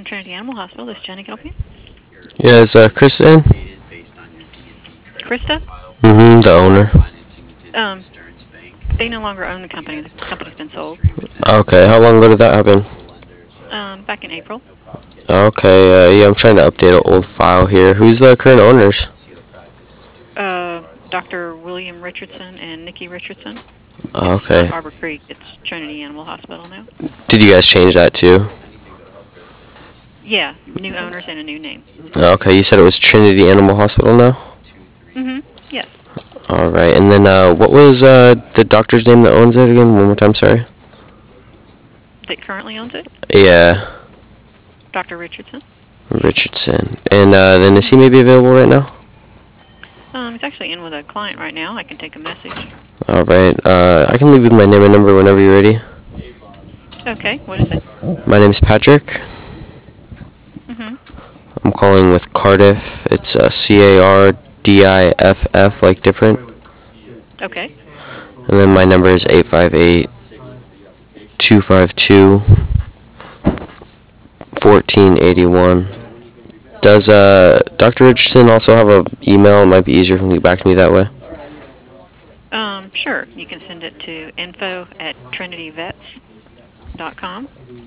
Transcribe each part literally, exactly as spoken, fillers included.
Richardson Trinity Animal Hospital. This is Jenny. Can I help you? Yeah, is uh, Chris in? Krista? Mm-hmm, the owner. Um, they no longer own the company. The company's been sold. Okay, how long ago did that happen? Um, back in April. Okay, uh, yeah, I'm trying to update an old file here. Who's the current owners? Uh, Doctor William Richardson and Nikki Richardson. It's not Okay. Harbor Creek. It's Trinity Animal Hospital now. Did you guys change that too? Yeah, new owners and a new name. Okay, you said it was Trinity Animal Hospital now? Mm-hmm. Yes. Alright, and then uh, what was uh, the doctor's name that owns it again? One more time, sorry. That currently owns it? Yeah, Doctor Richardson. Richardson. And uh, then is he maybe available right now? Um, he's actually in with a client right now. I can take a message. Alright, uh, I can leave you my name and number whenever you're ready. Okay, what is it? My name's Patrick. Mm-hmm. I'm calling with Cardiff. It's uh, C A R D I F F, like different. Okay. And then my number is eight five eight, two five two, one four eight one. Does uh, Doctor Richardson also have an email? It might be easier if you can get back to me that way. Um, sure. You can send it to info at trinity vets dot com.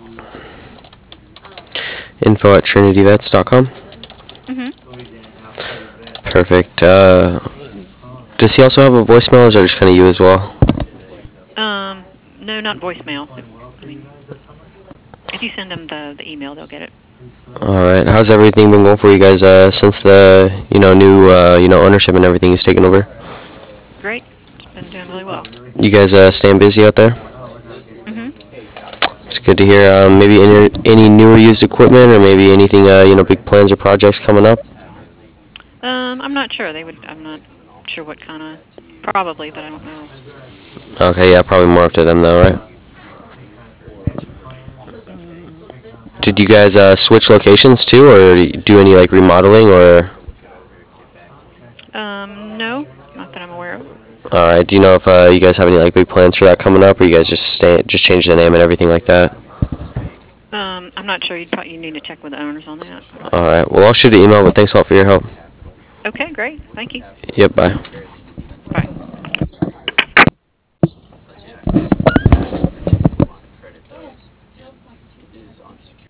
Info at trinity vets dot com. Mm-hmm. Perfect. Uh, does he also have a voicemail, or is that just kind of you as well? Um, no, not voicemail. I mean, if you send them the, the email, they'll get it. Alright, how's everything been going for you guys uh, since the, you know, new, uh, you know, ownership and everything is taken over? Great. It's been doing really well. You guys uh, staying busy out there? Mm-hmm. It's good to hear. Um, maybe any, any newer used equipment, or maybe anything, uh, you know, big plans or projects coming up? Um, I'm not sure. They would. I'm not sure what kind of. Probably, but I don't know. Okay, yeah, probably more up to them though, right? Did you guys uh, switch locations too, or do any like remodeling, or? Um, no, not that I'm aware of. All right. Do you know if uh, you guys have any like big plans for that coming up, or you guys just stay just change the name and everything like that? Um, I'm not sure. You'd probably you need to check with the owners on that. All right. Well, I'll shoot an email, but thanks a lot for your help. Okay, great. Thank you. Yep. Bye.